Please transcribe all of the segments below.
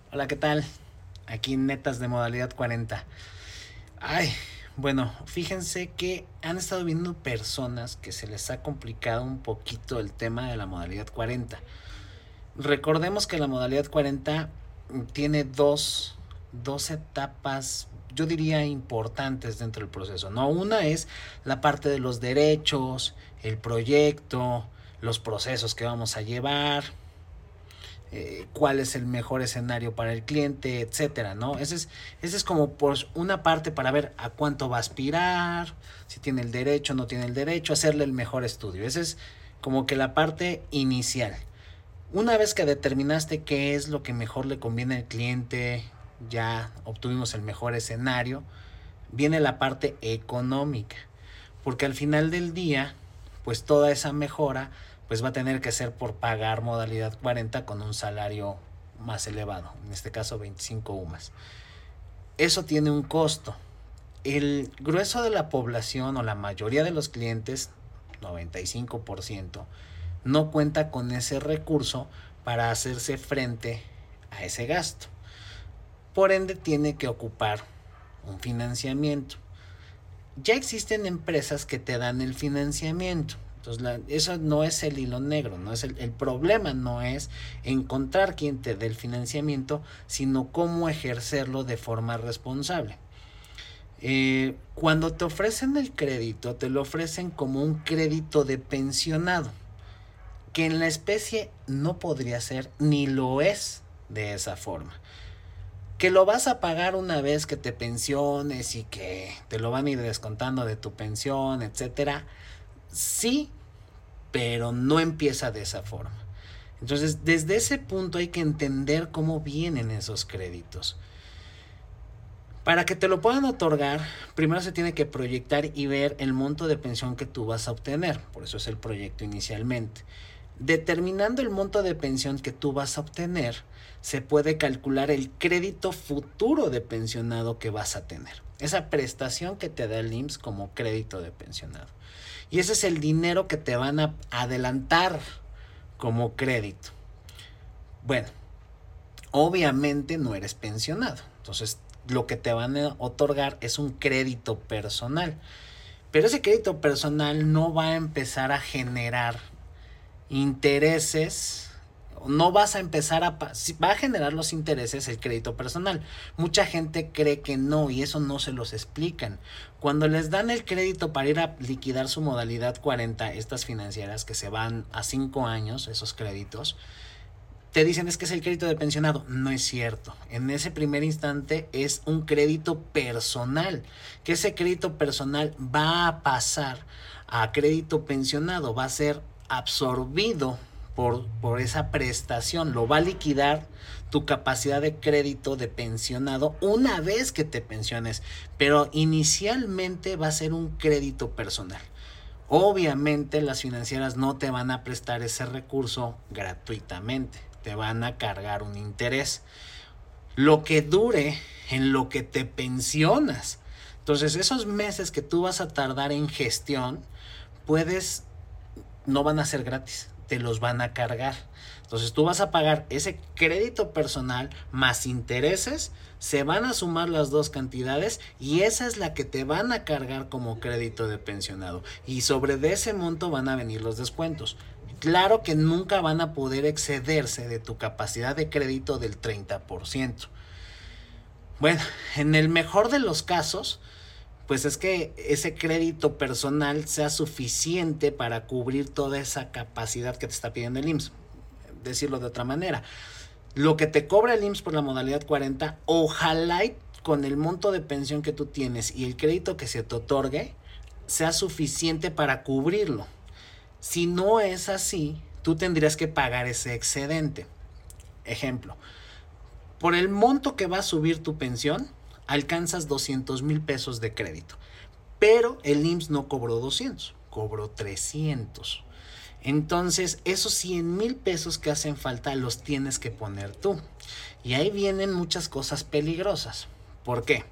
Hola, ¿qué tal? Aquí Netas de modalidad 40. Ay, bueno, fíjense que han estado viendo personas que se les ha complicado un poquito el tema de la modalidad 40. Recordemos que la modalidad 40 tiene dos etapas, yo diría, importantes dentro del proceso, ¿no? Una es la parte de los derechos, el proyecto, los procesos que vamos a llevar, cuál es el mejor escenario para el cliente, etcétera, ¿no? Ese es como por una parte para ver a cuánto va a aspirar, si tiene el derecho, no tiene el derecho, hacerle el mejor estudio. Esa es como que la parte inicial. Una vez que determinaste qué es lo que mejor le conviene al cliente, ya obtuvimos el mejor escenario, viene la parte económica, porque al final del día, pues toda esa mejora pues va a tener que ser por pagar modalidad 40 con un salario más elevado, en este caso 25 UMAS. Eso tiene un costo. El grueso de la población o la mayoría de los clientes, 95%, no cuenta con ese recurso para hacerse frente a ese gasto. Por ende, tiene que ocupar un financiamiento. Ya existen empresas que te dan el financiamiento. Entonces, eso no es el hilo negro, no es el problema no es encontrar quien te dé el financiamiento, sino cómo ejercerlo de forma responsable. Cuando te ofrecen el crédito, te lo ofrecen como un crédito de pensionado, que en la especie no podría ser ni lo es de esa forma. Que lo vas a pagar una vez que te pensiones y que te lo van a ir descontando de tu pensión, etcétera. Sí, pero no empieza de esa forma. Entonces, desde ese punto hay que entender cómo vienen esos créditos. Para que te lo puedan otorgar, primero se tiene que proyectar y ver el monto de pensión que tú vas a obtener. Por eso es el proyecto inicialmente. Determinando el monto de pensión que tú vas a obtener, se puede calcular el crédito futuro de pensionado que vas a tener. Esa prestación que te da el IMSS como crédito de pensionado. Y ese es el dinero que te van a adelantar como crédito. Bueno, obviamente no eres pensionado. Entonces, lo que te van a otorgar es un crédito personal. Pero ese crédito personal no va a empezar a generar intereses, no vas a empezar va a generar los intereses el crédito personal. Mucha gente cree que no y eso no se los explican. Cuando les dan el crédito para ir a liquidar su modalidad 40, estas financieras que se van a 5 años, esos créditos, te dicen es que es el crédito de pensionado. No es cierto. En ese primer instante es un crédito personal, que ese crédito personal va a pasar a crédito pensionado, va a ser absorbido por esa prestación, lo va a liquidar tu capacidad de crédito de pensionado una vez que te pensiones, pero inicialmente va a ser un crédito personal. Obviamente las financieras no te van a prestar ese recurso gratuitamente, te van a cargar un interés. Lo que dure en lo que te pensionas. Entonces esos meses que tú vas a tardar en gestión, puedes, no van a ser gratis, te los van a cargar. Entonces tú vas a pagar ese crédito personal más intereses, se van a sumar las dos cantidades y esa es la que te van a cargar como crédito de pensionado. Y sobre de ese monto van a venir los descuentos. Claro que nunca van a poder excederse de tu capacidad de crédito del 30%. Bueno, en el mejor de los casos, pues es que ese crédito personal sea suficiente para cubrir toda esa capacidad que te está pidiendo el IMSS. Decirlo de otra manera, lo que te cobra el IMSS por la modalidad 40, ojalá y con el monto de pensión que tú tienes y el crédito que se te otorgue, sea suficiente para cubrirlo. Si no es así, tú tendrías que pagar ese excedente. Ejemplo, por el monto que va a subir tu pensión, alcanzas 200,000 pesos de crédito. Pero el IMSS no cobró 200, cobró 300. Entonces, esos 100,000 pesos que hacen falta los tienes que poner tú. Y ahí vienen muchas cosas peligrosas. ¿Por qué?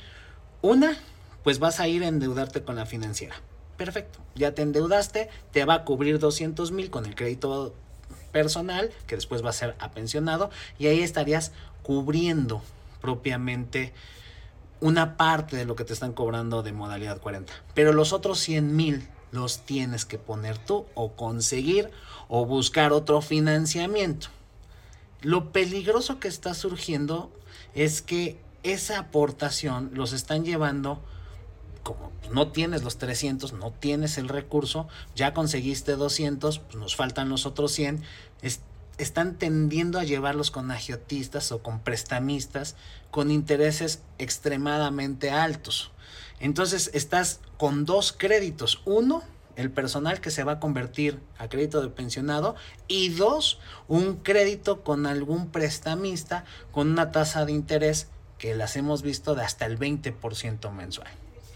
Una, pues vas a ir a endeudarte con la financiera. Perfecto, ya te endeudaste, te va a cubrir 200,000 con el crédito personal, que después va a ser a pensionado, y ahí estarías cubriendo propiamente una parte de lo que te están cobrando de modalidad 40. Pero los otros 100,000 los tienes que poner tú o conseguir o buscar otro financiamiento. Lo peligroso que está surgiendo es que esa aportación los están llevando, como no tienes los 300, no tienes el recurso, ya conseguiste 200, pues nos faltan los otros 100, están tendiendo a llevarlos con agiotistas o con prestamistas con intereses extremadamente altos. Entonces estás con dos créditos: uno, el personal que se va a convertir a crédito de pensionado, y dos, un crédito con algún prestamista con una tasa de interés que las hemos visto de hasta el 20% mensual.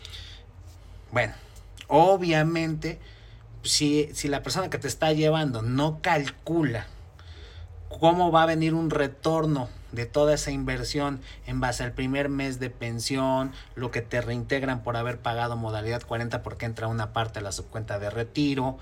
Bueno, obviamente si la persona que te está llevando no calcula cómo va a venir un retorno de toda esa inversión en base al primer mes de pensión, lo que te reintegran por haber pagado modalidad 40 porque entra una parte a la subcuenta de retiro,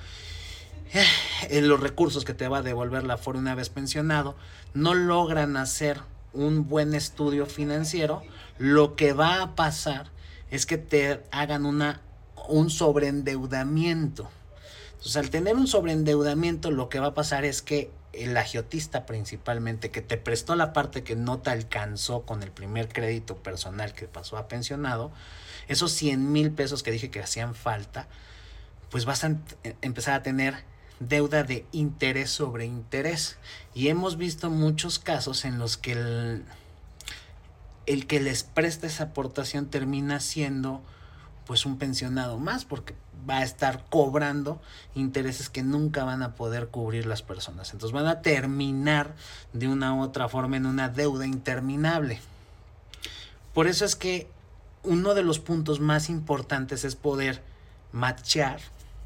los recursos que te va a devolver la Afore una vez pensionado, no logran hacer un buen estudio financiero, lo que va a pasar es que te hagan un sobreendeudamiento. Entonces, al tener un sobreendeudamiento, lo que va a pasar es que el agiotista, principalmente, que te prestó la parte que no te alcanzó con el primer crédito personal que pasó a pensionado, esos 100,000 pesos que dije que hacían falta, pues vas a empezar a tener deuda de interés sobre interés. Y hemos visto muchos casos en los que el que les presta esa aportación termina siendo pues un pensionado más, porque va a estar cobrando intereses que nunca van a poder cubrir las personas. Entonces van a terminar de una u otra forma en una deuda interminable. Por eso es que uno de los puntos más importantes es poder matchar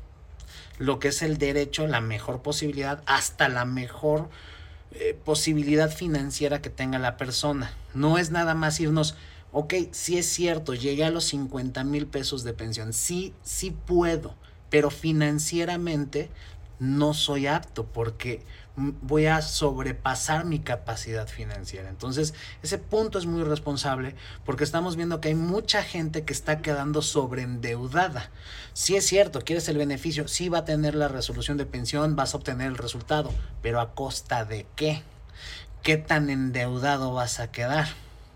lo que es el derecho, la mejor posibilidad, hasta la mejor posibilidad financiera que tenga la persona. No es nada más irnos, ok, sí es cierto, llegué a los 50,000 pesos de pensión, sí puedo, pero financieramente no soy apto porque voy a sobrepasar mi capacidad financiera. Entonces, ese punto es muy responsable porque estamos viendo que hay mucha gente que está quedando sobreendeudada. Sí es cierto, quieres el beneficio, sí va a tener la resolución de pensión, vas a obtener el resultado, pero ¿a costa de qué? ¿Qué tan endeudado vas a quedar?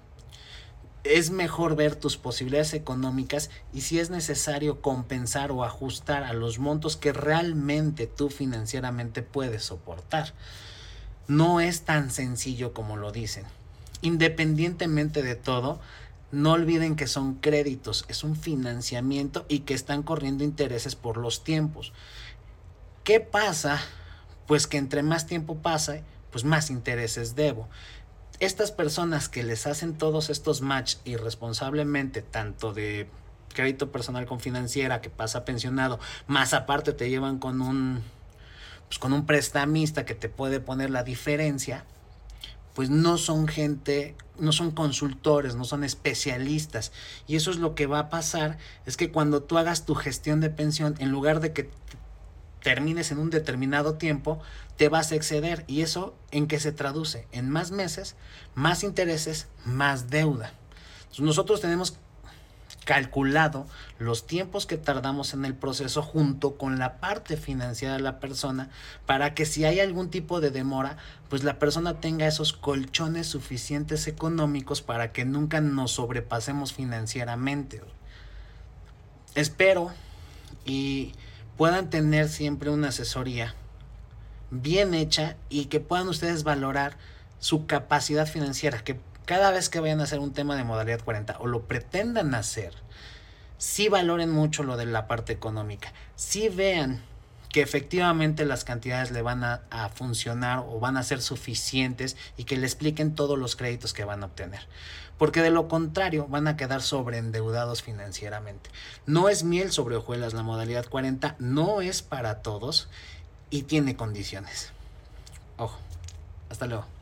Es mejor ver tus posibilidades económicas y si es necesario compensar o ajustar a los montos que realmente tú financieramente puedes soportar. No es tan sencillo como lo dicen. Independientemente de todo, no olviden que son créditos, es un financiamiento y que están corriendo intereses por los tiempos. ¿Qué pasa? Pues que entre más tiempo pasa, pues más intereses debo. Estas personas que les hacen todos estos match irresponsablemente, tanto de crédito personal con financiera que pasa pensionado, más aparte te llevan con un prestamista que te puede poner la diferencia, pues no son gente, no son consultores, no son especialistas. Y eso es lo que va a pasar, es que cuando tú hagas tu gestión de pensión, en lugar de que termines en un determinado tiempo, te vas a exceder. ¿Y eso en qué se traduce? En más meses, más intereses, más deuda. Entonces nosotros tenemos calculado los tiempos que tardamos en el proceso junto con la parte financiera de la persona para que si hay algún tipo de demora, pues la persona tenga esos colchones suficientes económicos para que nunca nos sobrepasemos financieramente. Espero y puedan tener siempre una asesoría bien hecha y que puedan ustedes valorar su capacidad financiera, que cada vez que vayan a hacer un tema de modalidad 40 o lo pretendan hacer, sí valoren mucho lo de la parte económica, sí vean que efectivamente las cantidades le van a funcionar o van a ser suficientes y que le expliquen todos los créditos que van a obtener. Porque de lo contrario van a quedar sobreendeudados financieramente. No es miel sobre hojuelas la modalidad 40, no es para todos y tiene condiciones. Ojo, hasta luego.